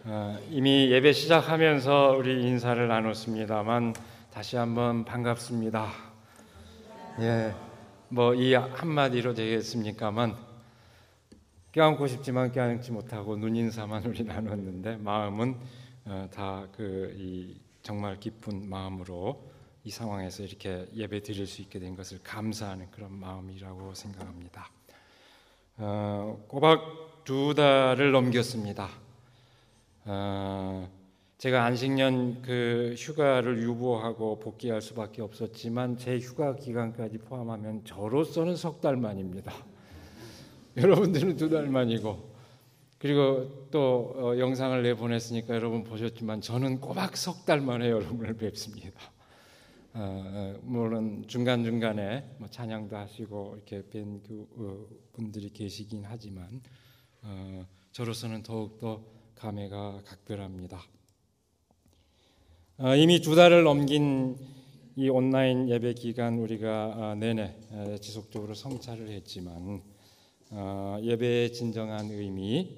이미 예배 시작하면서 우리 인사를 나눴습니다만 다시 한번 반갑습니다. 뭐 이 한마디로 되겠습니까만 껴안고 싶지만 껴안지 못하고 눈인사만 우리 나눴는데 마음은 다 정말 기쁜 마음으로 이 상황에서 이렇게 예배 드릴 수 있게 된 것을 감사하는 그런 마음이라고 생각합니다. 꼬박 2달을 넘겼습니다. 제가 안식년 휴가를 유보하고 복귀할 수밖에 없었지만 제 휴가 기간까지 포함하면 저로서는 3달 만입니다. 여러분들은 2달 만이고, 그리고 또 영상을 내보냈으니까 여러분 보셨지만 저는 꼬박 3달 만에 여러분을 뵙습니다. 물론 중간중간에 찬양도 하시고 이렇게 뵌 분들이 계시긴 하지만 저로서는 더욱더 감회가 각별합니다. 이미 2달을 넘긴 이 온라인 예배 기간 우리가 내내 지속적으로 성찰을 했지만 예배의 진정한 의미,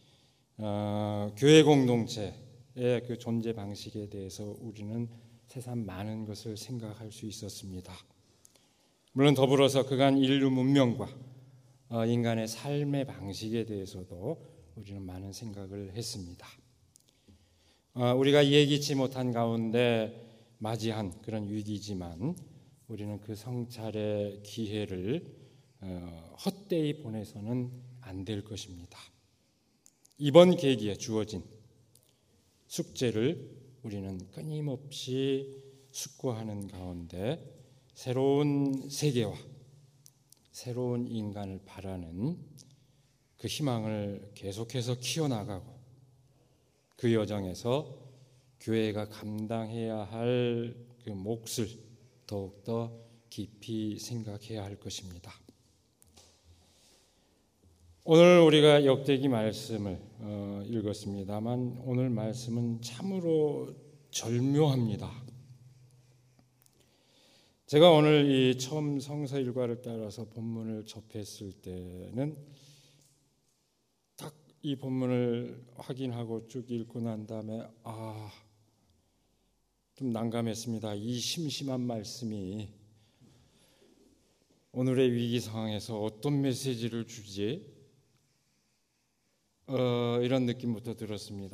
교회 공동체의 그 존재 방식에 대해서 우리는 새삼 많은 것을 생각할 수 있었습니다. 물론 더불어서 그간 인류 문명과 인간의 삶의 방식에 대해서도 우리는 많은 생각을 했습니다. 우리가 예기치 못한 가운데 맞이한 그런 위기지만 우리는 그 성찰의 기회를 헛되이 보내서는 안 될 것입니다. 이번 계기에 주어진 숙제를 우리는 끊임없이 숙고하는 가운데 새로운 세계와 새로운 인간을 바라는 그 희망을 계속해서 키워나가고 그 여정에서 교회가 감당해야 할 그 몫을 더욱더 깊이 생각해야 할 것입니다. 오늘 우리가 역대기 말씀을 읽었습니다만 오늘 말씀은 참으로 절묘합니다. 제가 오늘 이 처음 성서 일과를 따라서 본문을 접했을 때는 딱 이 본문을 확인하고 쭉 읽고 난 다음에 좀 난감했습니다. 이 심심한 말씀이 오늘의 위기 상황에서 어떤 메시지를 주지? 이런 느낌부터 들었습니다.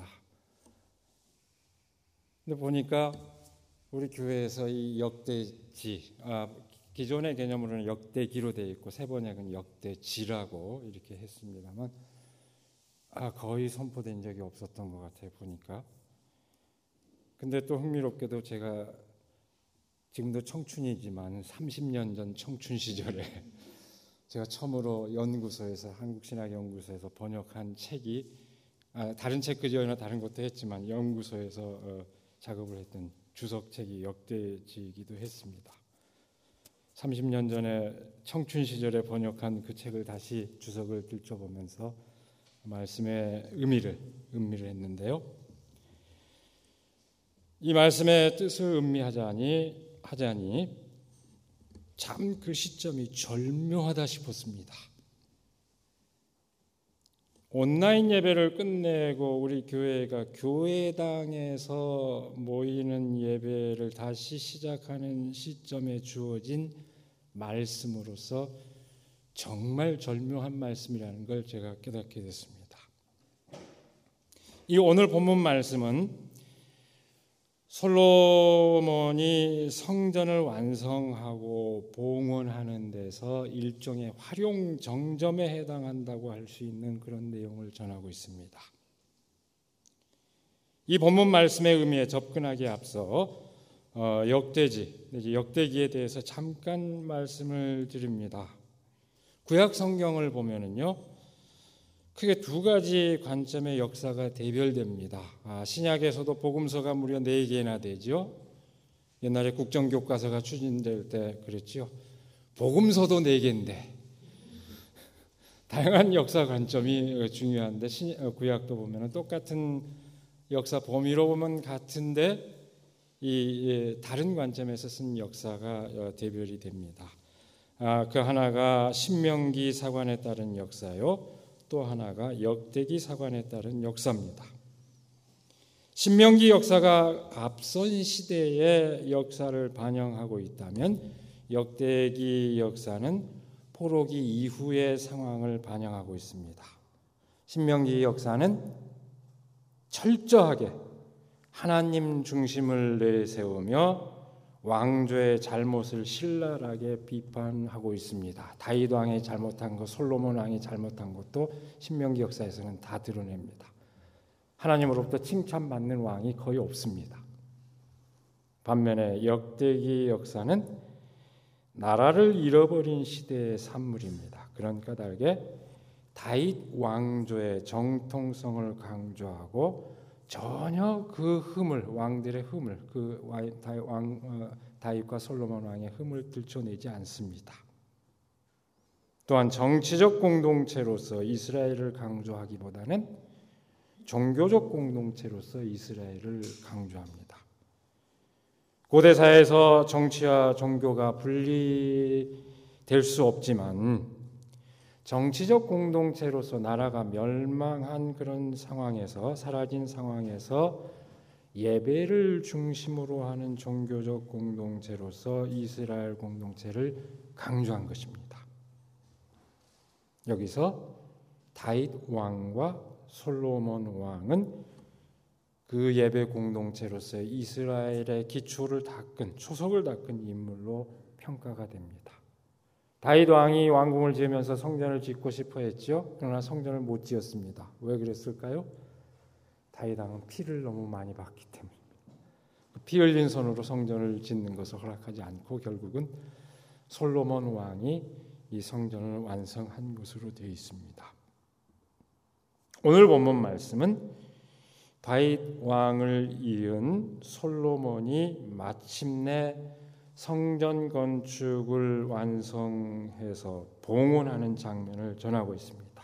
근데 보니까 우리 교회에서 이 역대지, 기존의 개념으로는 역대기로 되어 있고 세 번역은 역대지라고 이렇게 했습니다만 거의 선포된 적이 없었던 것 같아요, 보니까. 근데 또 흥미롭게도 제가 지금도 청춘이지만 30년 전 청춘 시절에 제가 처음으로 연구소에서 한국신학연구소에서 번역한 책이 다른 책 그전에 다른 것도 했지만 연구소에서 작업을 했던 주석책이 역대지이기도 했습니다. 30년 전에 청춘 시절에 번역한 그 책을 다시 주석을 들춰보면서 말씀의 의미를 했는데요. 이 말씀의 뜻을 음미하자니 참 그 시점이 절묘하다 싶었습니다. 온라인 예배를 끝내고 우리 교회가 교회당에서 모이는 예배를 다시 시작하는 시점에 주어진 말씀으로서 정말 절묘한 말씀이라는 걸 제가 깨닫게 됐습니다. 이 오늘 본문 말씀은 솔로몬이 성전을 완성하고 봉헌하는 데서 일종의 활용 정점에 해당한다고 할 수 있는 그런 내용을 전하고 있습니다. 이 본문 말씀의 의미에 접근하기에 앞서 역대기에 대해서 잠깐 말씀을 드립니다. 구약 성경을 보면은요, 크게 2가지 관점의 역사가 대별됩니다. 신약에서도 복음서가 무려 4개나 되죠. 옛날에 국정교과서가 추진될 때 그랬죠. 복음서도 4개인데 다양한 역사 관점이 중요한데 구약도 보면 똑같은 역사 범위로 보면 같은데 다른 관점에서 쓴 역사가 대별이 됩니다. 그 하나가 신명기 사관에 따른 역사요, 또 하나가 역대기 사관에 따른 역사입니다. 신명기 역사가 앞선 시대의 역사를 반영하고 있다면 역대기 역사는 포로기 이후의 상황을 반영하고 있습니다. 신명기 역사는 철저하게 하나님 중심을 내세우며 왕조의 잘못을 신랄하게 비판하고 있습니다. 다윗 왕이 잘못한 것, 솔로몬 왕이 잘못한 것도 신명기 역사에서는 다 드러냅니다. 하나님으로부터 칭찬받는 왕이 거의 없습니다. 반면에 역대기 역사는 나라를 잃어버린 시대의 산물입니다. 그런 까닭에 다윗 왕조의 정통성을 강조하고 전혀 그 흠을, 왕들의 흠을, 다윗과 솔로몬 왕의 흠을 들춰내지 않습니다. 또한 정치적 공동체로서 이스라엘을 강조하기보다는 종교적 공동체로서 이스라엘을 강조합니다. 고대사에서 정치와 종교가 분리될 수 없지만 정치적 공동체로서 나라가 멸망한 그런 상황에서, 사라진 상황에서 예배를 중심으로 하는 종교적 공동체로서 이스라엘 공동체를 강조한 것입니다. 여기서 다윗 왕과 솔로몬 왕은 그 예배 공동체로서 이스라엘의 기초를 닦은, 초석을 닦은 인물로 평가가 됩니다. 다윗 왕이 왕궁을 지으면서 성전을 짓고 싶어 했죠. 그러나 성전을 못 지었습니다. 왜 그랬을까요? 다윗 왕은 피를 너무 많이 봤기 때문입니다. 피 흘린 손으로 성전을 짓는 것을 허락하지 않고 결국은 솔로몬 왕이 이 성전을 완성한 것으로 되어 있습니다. 오늘 본문 말씀은 다윗 왕을 이은 솔로몬이 마침내 성전 건축을 완성해서 봉헌하는 장면을 전하고 있습니다.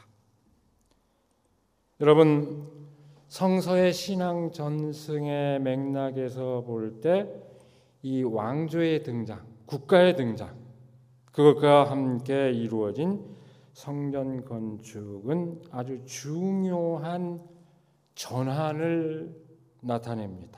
여러분, 성서의 신앙 전승의 맥락에서 볼 때 이 왕조의 등장, 국가의 등장, 그것과 함께 이루어진 성전 건축은 아주 중요한 전환을 나타냅니다.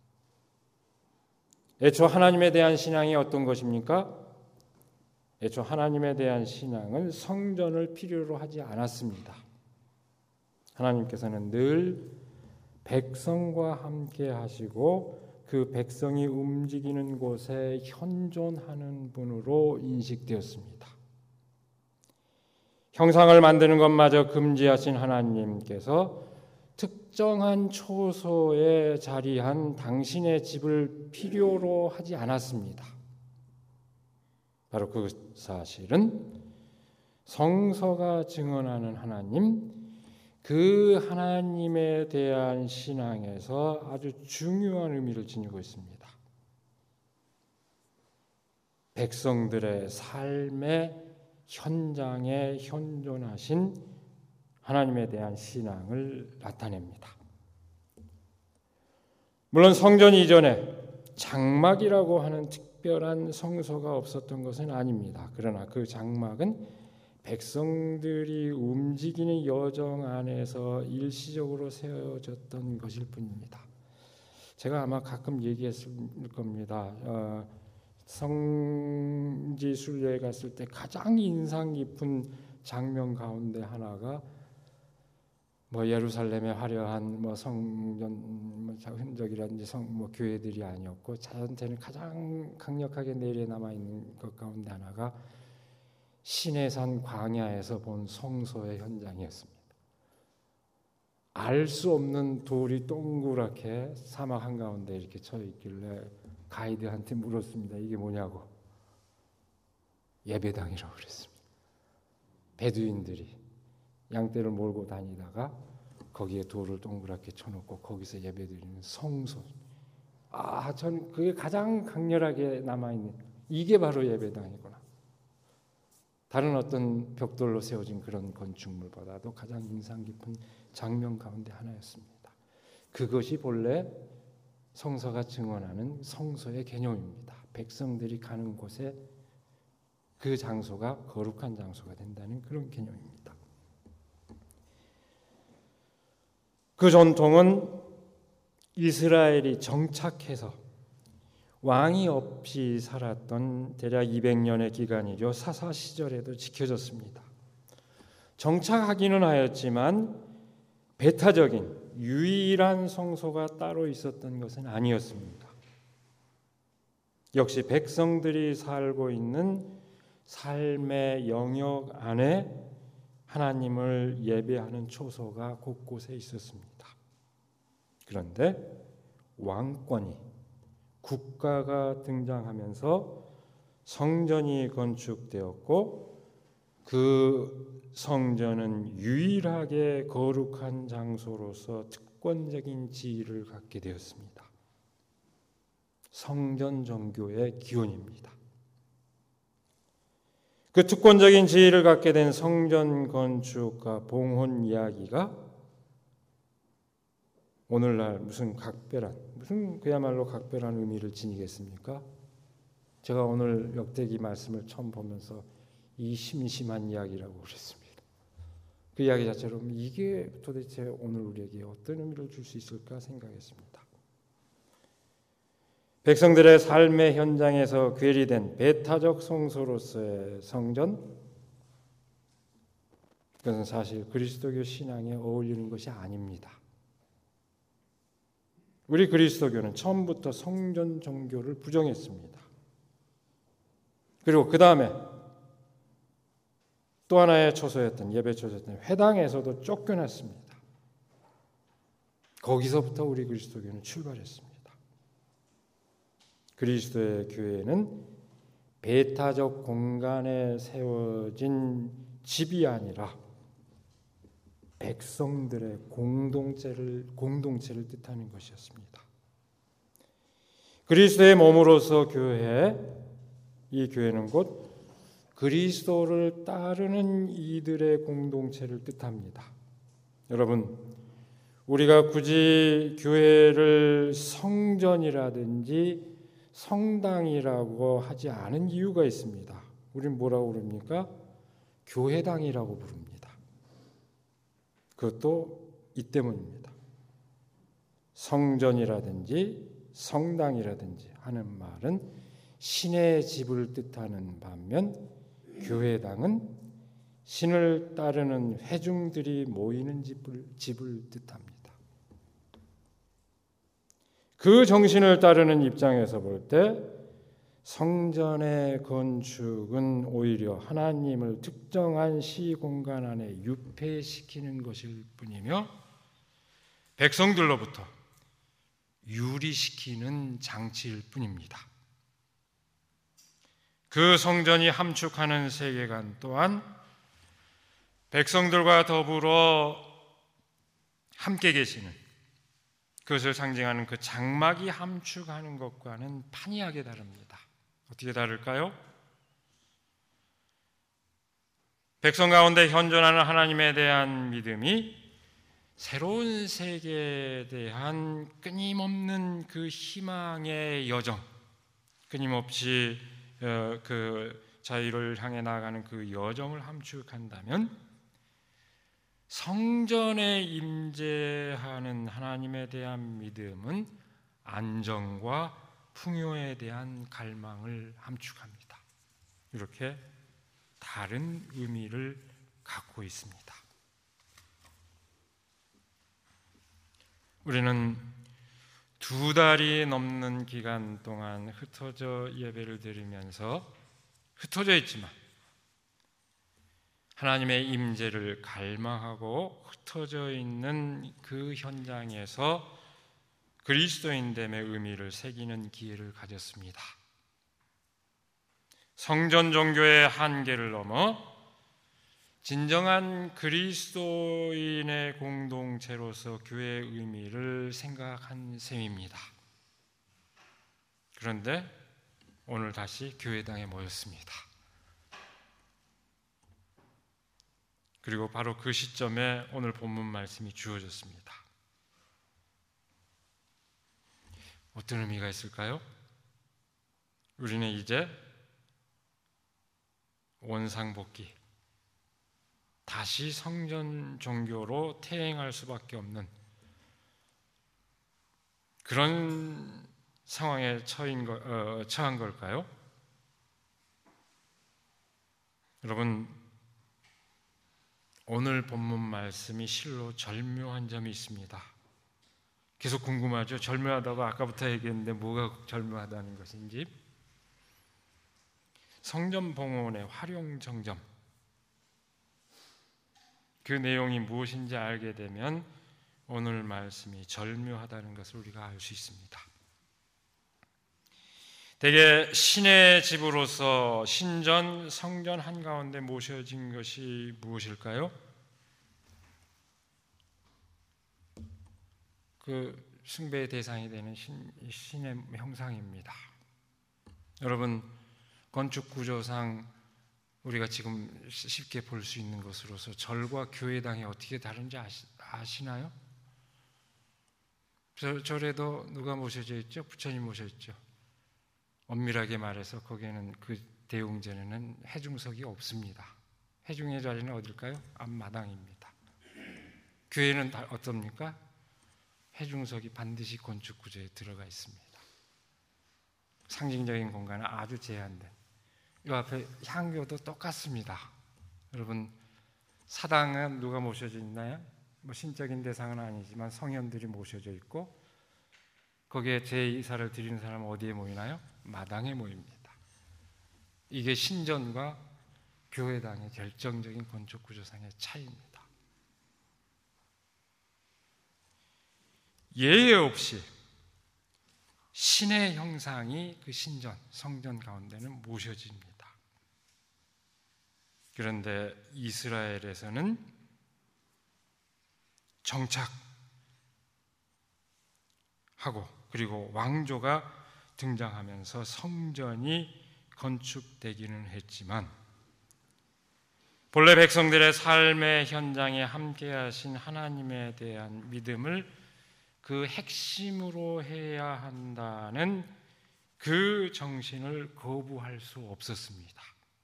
애초 하나님에 대한 신앙이 어떤 것입니까? 애초 하나님에 대한 신앙은 성전을 필요로 하지 않았습니다. 하나님께서는 늘 백성과 함께 하시고 그 백성이 움직이는 곳에 현존하는 분으로 인식되었습니다. 형상을 만드는 것마저 금지하신 하나님께서 특정한 초소에 자리한 당신의 집을 필요로 하지 않았습니다. 바로 그 사실은 성서가 증언하는 하나님, 그 하나님에 대한 신앙에서 아주 중요한 의미를 지니고 있습니다. 백성들의 삶의 현장에 현존하신 하나님에 대한 신앙을 나타냅니다. 물론 성전 이전에 장막이라고 하는 특별한 성소가 없었던 것은 아닙니다. 그러나 그 장막은 백성들이 움직이는 여정 안에서 일시적으로 세워졌던 것일 뿐입니다. 제가 아마 가끔 얘기했을 겁니다. 성지순례에 갔을 때 가장 인상 깊은 장면 가운데 하나가 예루살렘의 화려한 성전 흔적이라든지 교회들이 아니었고 자연태는 가장 강력하게 내리에 남아 있는 것 가운데 하나가 시내산 광야에서 본 성소의 현장이었습니다. 알 수 없는 돌이 동그랗게 사막 한가운데 이렇게 쳐 있길래 가이드한테 물었습니다. 이게 뭐냐고. 예배당이라고 그랬습니다. 베두인들이 양떼를 몰고 다니다가 거기에 돌을 동그랗게 쳐놓고 거기서 예배드리는 성소. 전 그게 가장 강렬하게 남아있는, 이게 바로 예배당이구나. 다른 어떤 벽돌로 세워진 그런 건축물보다도 가장 인상 깊은 장면 가운데 하나였습니다. 그것이 본래 성서가 증언하는 성소의 개념입니다. 백성들이 가는 곳에 그 장소가 거룩한 장소가 된다는 그런 개념입니다. 그 전통은 이스라엘이 정착해서 왕이 없이 살았던 대략 200년의 기간이죠. 사사 시절에도 지켜졌습니다. 정착하기는 하였지만 배타적인 유일한 성소가 따로 있었던 것은 아니었습니다. 역시 백성들이 살고 있는 삶의 영역 안에 하나님을 예배하는 초소가 곳곳에 있었습니다. 그런데 왕권이, 국가가 등장하면서 성전이 건축되었고 그 성전은 유일하게 거룩한 장소로서 특권적인 지위를 갖게 되었습니다. 성전 종교의 기원입니다. 그 특권적인 지위를 갖게 된 성전 건축과 봉헌 이야기가 오늘날 무슨 그야말로 각별한 의미를 지니겠습니까? 제가 오늘 역대기 말씀을 처음 보면서 이 심심한 이야기라고 그랬습니다. 그 이야기 자체로 이게 도대체 오늘 우리에게 어떤 의미를 줄 수 있을까 생각했습니다. 백성들의 삶의 현장에서 괴리된 배타적 성소로서의 성전, 그것은 사실 그리스도교 신앙에 어울리는 것이 아닙니다. 우리 그리스도교는 처음부터 성전 종교를 부정했습니다. 그리고 그 다음에 또 하나의 초소였던 예배 초소였던 회당에서도 쫓겨났습니다. 거기서부터 우리 그리스도교는 출발했습니다. 그리스도의 교회는 배타적 공간에 세워진 집이 아니라 백성들의 공동체를 뜻하는 것이었습니다. 그리스도의 몸으로서 이 교회는 곧 그리스도를 따르는 이들의 공동체를 뜻합니다. 여러분, 우리가 굳이 교회를 성전이라든지 성당이라고 하지 않은 이유가 있습니다. 우린 뭐라고 부릅니까? 교회당이라고 부릅니다. 그것도 이 때문입니다. 성전이라든지 성당이라든지 하는 말은 신의 집을 뜻하는 반면 교회당은 신을 따르는 회중들이 모이는 집을 뜻합니다. 그 정신을 따르는 입장에서 볼 때 성전의 건축은 오히려 하나님을 특정한 시공간 안에 유폐시키는 것일 뿐이며 백성들로부터 유리시키는 장치일 뿐입니다. 그 성전이 함축하는 세계관 또한 백성들과 더불어 함께 계시는, 그것을 상징하는 그 장막이 함축하는 것과는 판이하게 다릅니다. 어떻게 다를까요? 백성 가운데 현존하는 하나님에 대한 믿음이 새로운 세계에 대한 끊임없는 그 희망의 여정, 끊임없이 그 자유를 향해 나아가는 그 여정을 함축한다면 성전에 임재하는 하나님에 대한 믿음은 안정과 풍요에 대한 갈망을 함축합니다. 이렇게 다른 의미를 갖고 있습니다. 우리는 2달이 넘는 기간 동안 흩어져 예배를 드리면서 흩어져 있지만 하나님의 임재를 갈망하고 흩어져 있는 그 현장에서 그리스도인됨의 의미를 새기는 기회를 가졌습니다. 성전 종교의 한계를 넘어 진정한 그리스도인의 공동체로서 교회의 의미를 생각한 셈입니다. 그런데 오늘 다시 교회당에 모였습니다. 그리고 바로 그 시점에 오늘 본문 말씀이 주어졌습니다. 어떤 의미가 있을까요? 우리는 이제 원상복귀, 다시 성전 종교로 퇴행할 수밖에 없는 그런 상황에 처한 걸까요? 여러분, 오늘 본문 말씀이 실로 절묘한 점이 있습니다. 계속 궁금하죠? 절묘하다고 아까부터 얘기했는데 뭐가 절묘하다는 것인지. 성전 봉헌의 활용 정점, 그 내용이 무엇인지 알게 되면 오늘 말씀이 절묘하다는 것을 우리가 알 수 있습니다. 대개 신의 집으로서 신전, 성전 한가운데 모셔진 것이 무엇일까요? 그 숭배의 대상이 되는 신의 형상입니다. 여러분, 건축 구조상 우리가 지금 쉽게 볼 수 있는 것으로서 절과 교회당이 어떻게 다른지 아시나요? 절에도 누가 모셔져 있죠? 부처님 모셔 있죠. 엄밀하게 말해서 거기에는 그 대웅전에는 해중석이 없습니다. 해중의 자리는 어딜까요? 앞마당입니다. 교회는 어떻습니까? 해중석이 반드시 건축 구조에 들어가 있습니다. 상징적인 공간은 아주 제한된. 이 앞에 향교도 똑같습니다. 여러분, 사당은 누가 모셔져 있나요? 뭐 신적인 대상은 아니지만 성현들이 모셔져 있고, 거기에 제이사를 드리는 사람은 어디에 모이나요? 마당에 모입니다. 이게 신전과 교회당의 결정적인 건축 구조상의 차이입니다. 예외 없이 신의 형상이 그 신전, 성전 가운데는 모셔집니다. 그런데 이스라엘에서는 정착하고 그리고 왕조가 등장하면서 성전이 건축되기는 했지만 본래 백성들의 삶의 현장에 함께하신 하나님에 대한 믿음을 그 핵심으로 해야 한다는 그 정신을 거부할 수 없었습니다.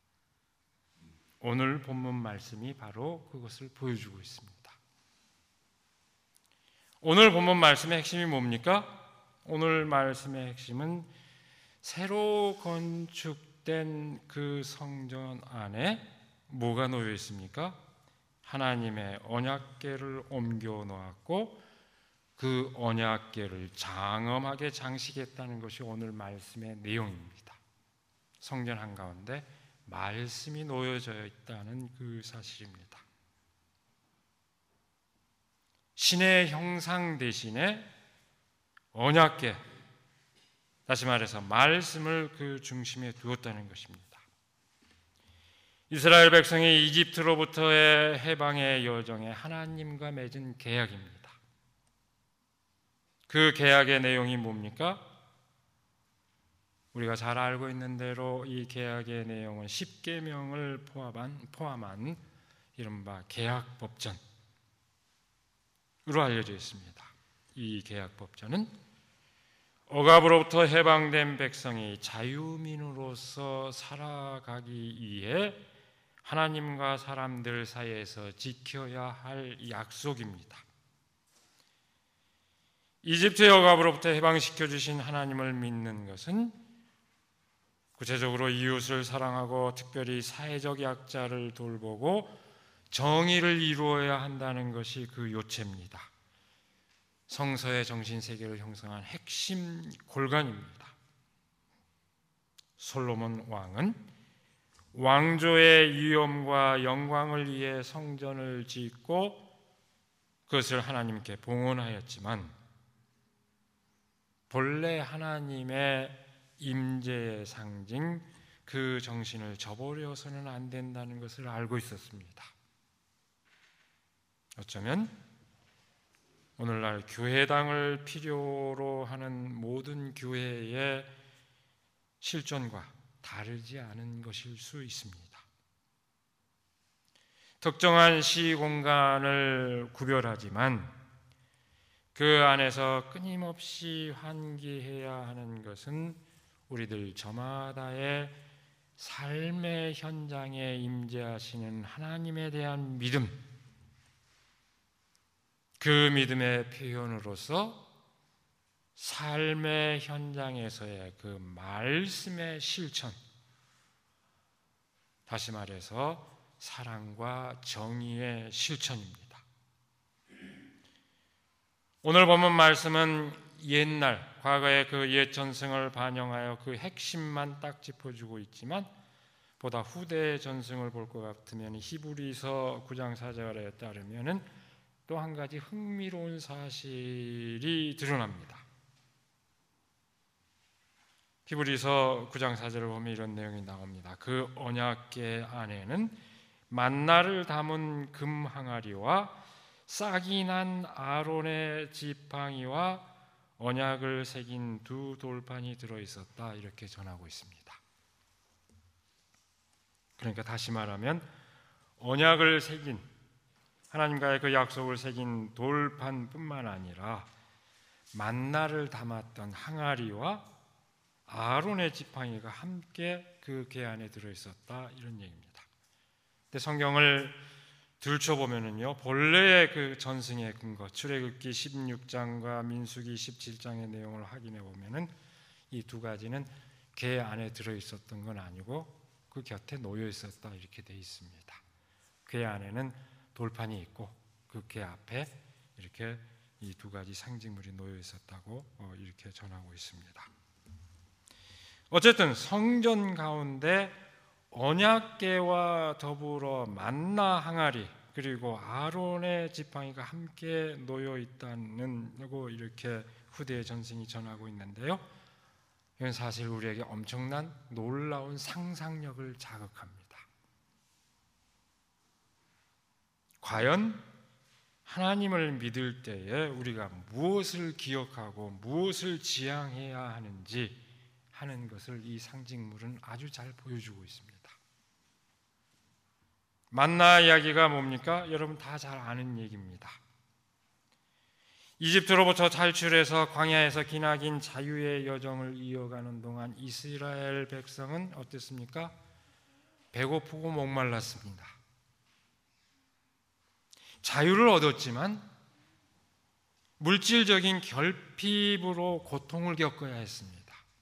오늘 본문 말씀이 바로 그것을 보여주고 있습니다. 오늘 본문 말씀의 핵심이 뭡니까? 오늘 말씀의 핵심은 새로 건축된 그 성전 안에 뭐가 놓여 있습니까? 하나님의 언약궤를 옮겨 놓았고 그 언약궤를 장엄하게 장식했다는 것이 오늘 말씀의 내용입니다. 성전 한가운데 말씀이 놓여져 있다는 그 사실입니다. 신의 형상 대신에 언약궤, 다시 말해서 말씀을 그 중심에 두었다는 것입니다. 이스라엘 백성이 이집트로부터의 해방의 여정에 하나님과 맺은 계약입니다. 그 계약의 내용이 뭡니까? 우리가 잘 알고 있는 대로 이 계약의 내용은 10계명을 포함한 이른바 계약법전으로 알려져 있습니다. 이 계약법전은 억압으로부터 해방된 백성이 자유민으로서 살아가기 위해 하나님과 사람들 사이에서 지켜야 할 약속입니다. 이집트의 억압으로부터 해방시켜 주신 하나님을 믿는 것은 구체적으로 이웃을 사랑하고 특별히 사회적 약자를 돌보고 정의를 이루어야 한다는 것이 그 요체입니다. 성서의 정신세계를 형성한 핵심 골간입니다. 솔로몬 왕은 왕조의 위엄과 영광을 위해 성전을 짓고 그것을 하나님께 봉헌하였지만 본래 하나님의 임재의 상징 그 정신을 저버려서는 안 된다는 것을 알고 있었습니다. 어쩌면 오늘날 교회당을 필요로 하는 모든 교회의 실존과 다르지 않은 것일 수 있습니다. 특정한 시공간을 구별하지만 그 안에서 끊임없이 환기해야 하는 것은 우리들 저마다의 삶의 현장에 임재하시는 하나님에 대한 믿음, 그 믿음의 표현으로서 삶의 현장에서의 그 말씀의 실천, 다시 말해서 사랑과 정의의 실천입니다. 오늘 본문 말씀은 옛날, 과거의 그 옛 전승을 반영하여 그 핵심만 딱 짚어주고 있지만 보다 후대의 전승을 볼 것 같으면 히브리서 9장 4절에 따르면 또 한 가지 흥미로운 사실이 드러납니다. 히브리서 9장 4절을 보면 이런 내용이 나옵니다. 그 언약궤 안에는 만나를 담은 금 항아리와 싹이 난 아론의 지팡이와 언약을 새긴 두 돌판이 들어있었다, 이렇게 전하고 있습니다. 그러니까 다시 말하면 언약을 새긴, 하나님과의 그 약속을 새긴 돌판뿐만 아니라 만나를 담았던 항아리와 아론의 지팡이가 함께 그 궤 안에 들어있었다, 이런 얘기입니다. 근데 성경을 들춰보면은요, 본래의 그 전승의 근거, 출애굽기 16장과 민수기 17장의 내용을 확인해 보면은 이 두 가지는 궤 안에 들어있었던 건 아니고 그 곁에 놓여 있었다, 이렇게 되어 있습니다. 궤 안에는 돌판이 있고 그 궤 앞에 이렇게 이 두 가지 상징물이 놓여 있었다고 이렇게 전하고 있습니다. 어쨌든 성전 가운데 언약궤와 더불어 만나 항아리 그리고 아론의 지팡이가 함께 놓여 있다는 이렇게 후대의 전승이 전하고 있는데요, 이건 사실 우리에게 엄청난 놀라운 상상력을 자극합니다. 과연 하나님을 믿을 때에 우리가 무엇을 기억하고 무엇을 지향해야 하는지 하는 것을 이 상징물은 아주 잘 보여주고 있습니다. 만나 이야기가 뭡니까? 여러분 다 잘 아는 얘기입니다. 이집트로부터 탈출해서 광야에서 기나긴 자유의 여정을 이어가는 동안 이스라엘 백성은 어땠습니까? 배고프고 목말랐습니다. 자유를 얻었지만 물질적인 결핍으로 고통을 겪어야 했습니다.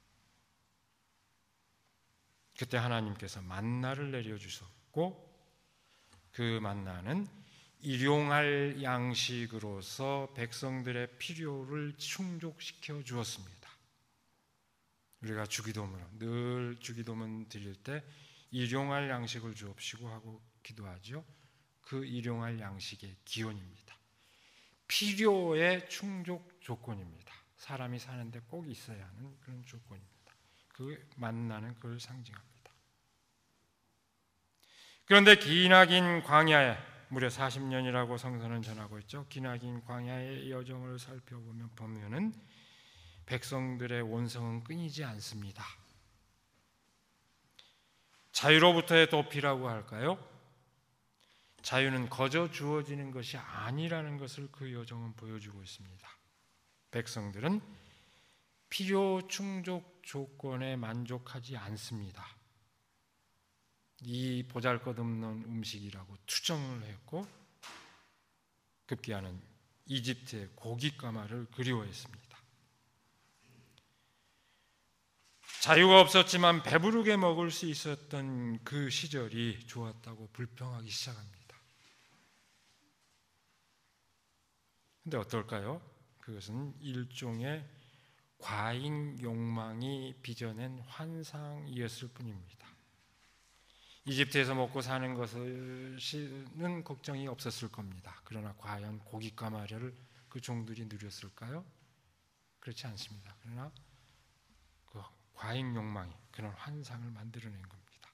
그때 하나님께서 만나를 내려주셨고 그 만나는 일용할 양식으로서 백성들의 필요를 충족시켜 주었습니다. 우리가 주기도문으로 늘 주기도문 드릴 때 일용할 양식을 주옵시고 하고 기도하죠. 그 일용할 양식의 기원입니다. 필요의 충족 조건입니다. 사람이 사는데 꼭 있어야 하는 그런 조건입니다. 그 만나는 그걸 상징합니다. 그런데 기나긴 광야에 무려 40년이라고 성서는 전하고 있죠. 기나긴 광야의 여정을 살펴보면은 백성들의 원성은 끊이지 않습니다. 자유로부터의 도피라고 할까요? 자유는 거저 주어지는 것이 아니라는 것을 그 여정은 보여주고 있습니다. 백성들은 필요 충족 조건에 만족하지 않습니다. 이 보잘것없는 음식이라고 투정을 했고 급기야는 이집트의 고깃가마를 그리워했습니다. 자유가 없었지만 배부르게 먹을 수 있었던 그 시절이 좋았다고 불평하기 시작합니다. 그런데 어떨까요? 그것은 일종의 과잉 욕망이 빚어낸 환상이었을 뿐입니다. 이집트에서 먹고 사는 것은 걱정이 없었을 겁니다. 그러나 과연 고깃가마를 그 종들이 누렸을까요? 그렇지 않습니다. 그러나 그 과잉 욕망이 그런 환상을 만들어낸 겁니다.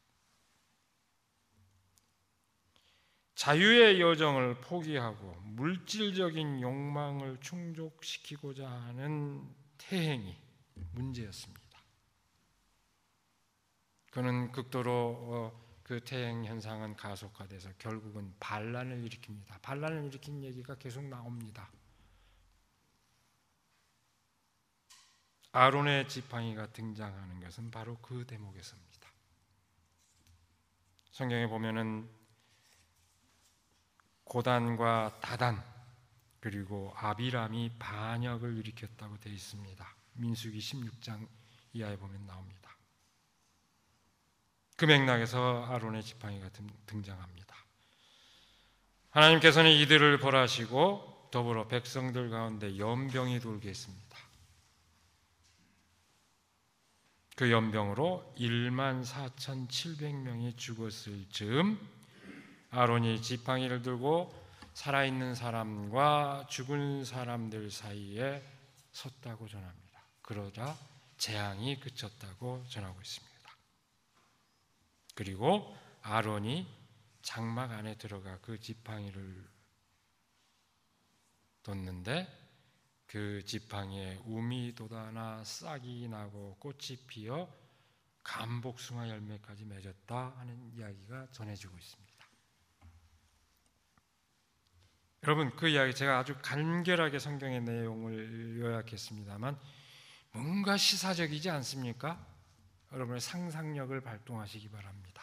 자유의 여정을 포기하고 물질적인 욕망을 충족시키고자 하는 태행이 문제였습니다. 그는 극도로 그 태행 현상은 가속화돼서 결국은 반란을 일으킵니다. 반란을 일으킨 얘기가 계속 나옵니다. 아론의 지팡이가 등장하는 것은 바로 그 대목에서입니다. 성경에 보면은 고단과 다단, 그리고 아비람이 반역을 일으켰다고 되어 있습니다. 민수기 16장 이하에 보면 나옵니다. 그 맥락에서 아론의 지팡이가 등장합니다. 하나님께서는 이들을 벌하시고 더불어 백성들 가운데 연병이 돌게 했습니다. 그 연병으로 14,700명이 죽었을 즈음 아론이 지팡이를 들고 살아있는 사람과 죽은 사람들 사이에 섰다고 전합니다. 그러자 재앙이 그쳤다고 전하고 있습니다. 그리고 아론이 장막 안에 들어가 그 지팡이를 뒀는데 그 지팡이에 움이 돋아나 싹이 나고 꽃이 피어 감복숭아 열매까지 맺었다 하는 이야기가 전해지고 있습니다. 여러분, 그 이야기 제가 아주 간결하게 성경의 내용을 요약했습니다만 뭔가 시사적이지 않습니까? 여러분의 상상력을 발동하시기 바랍니다.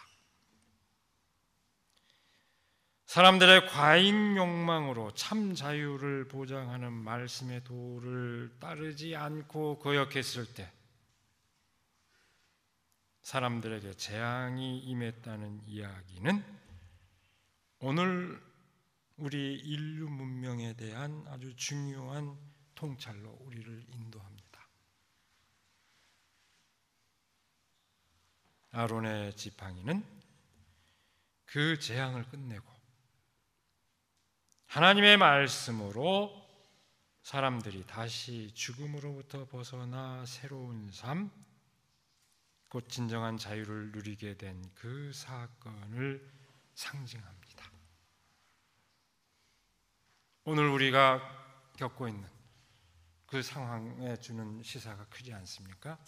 사람들의 과잉 욕망으로 참 자유를 보장하는 말씀의 도를 따르지 않고 거역했을 때 사람들에게 재앙이 임했다는 이야기는 오늘 우리 인류 문명에 대한 아주 중요한 통찰로 우리를 인도합니다. 아론의 지팡이는 그 재앙을 끝내고 하나님의 말씀으로 사람들이 다시 죽음으로부터 벗어나 새로운 삶, 곧 진정한 자유를 누리게 된 그 사건을 상징합니다. 오늘 우리가 겪고 있는 그 상황에 주는 시사가 크지 않습니까?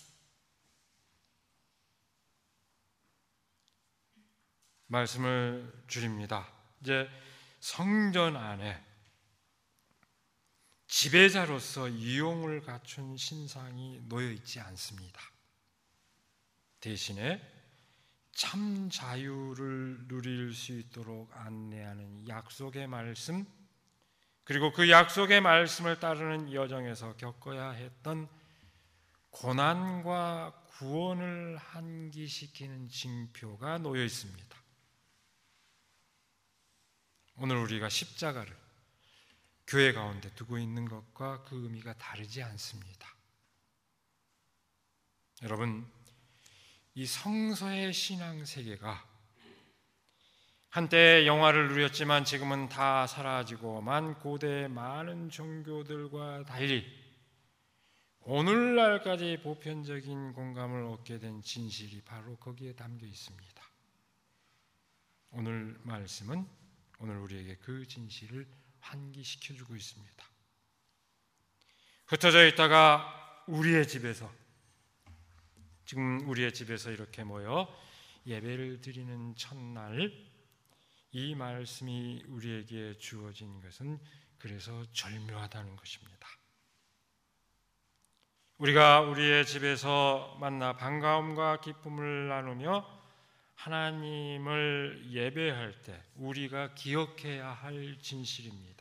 말씀을 줄입니다. 이제 성전 안에 지배자로서 이용을 갖춘 신상이 놓여 있지 않습니다. 대신에 참 자유를 누릴 수 있도록 안내하는 약속의 말씀, 그리고 그 약속의 말씀을 따르는 여정에서 겪어야 했던 고난과 구원을 한기시키는 징표가 놓여 있습니다. 오늘 우리가 십자가를 교회 가운데 두고 있는 것과 그 의미가 다르지 않습니다. 여러분, 이 성서의 신앙 세계가 한때 영화를 누렸지만 지금은 다 사라지고만 고대의 많은 종교들과 달리 오늘날까지 보편적인 공감을 얻게 된 진실이 바로 거기에 담겨 있습니다. 오늘 말씀은 오늘 우리에게 그 진실을 환기시켜주고 있습니다. 흩어져 있다가 지금 우리의 집에서 이렇게 모여 예배를 드리는 첫날 이 말씀이 우리에게 주어진 것은 그래서 절묘하다는 것입니다. 우리가 우리의 집에서 만나 반가움과 기쁨을 나누며 하나님을 예배할 때 우리가 기억해야 할 진실입니다.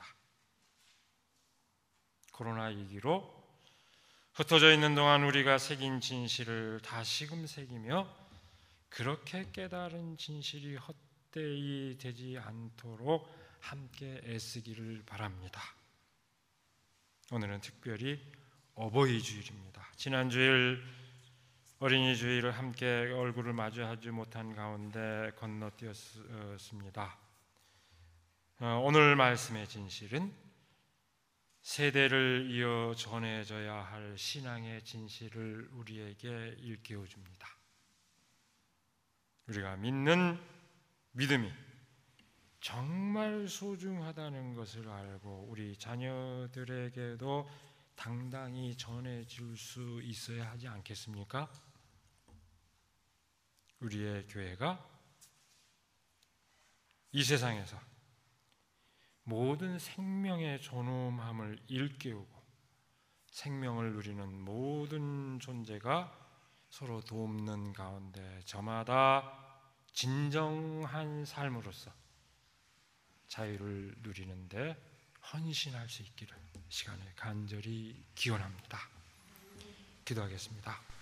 코로나 위기로 흩어져 있는 동안 우리가 새긴 진실을 다시금 새기며 그렇게 깨달은 진실이 헛되이 되지 않도록 함께 애쓰기를 바랍니다. 오늘은 특별히 어버이 주일입니다. 지난 주일 어린이 주일을 함께 얼굴을 마주하지 못한 가운데 건너뛰었습니다. 오늘 말씀의 진실은 세대를 이어 전해져야 할 신앙의 진실을 우리에게 일깨워줍니다. 우리가 믿는 믿음이 정말 소중하다는 것을 알고 우리 자녀들에게도 당당히 전해줄 수 있어야 하지 않겠습니까? 우리의 교회가 이 세상에서 모든 생명의 존엄함을 일깨우고 생명을 누리는 모든 존재가 서로 돕는 가운데 저마다 진정한 삶으로서 자유를 누리는데 헌신할 수 있기를 시간을 간절히 기원합니다. 기도하겠습니다.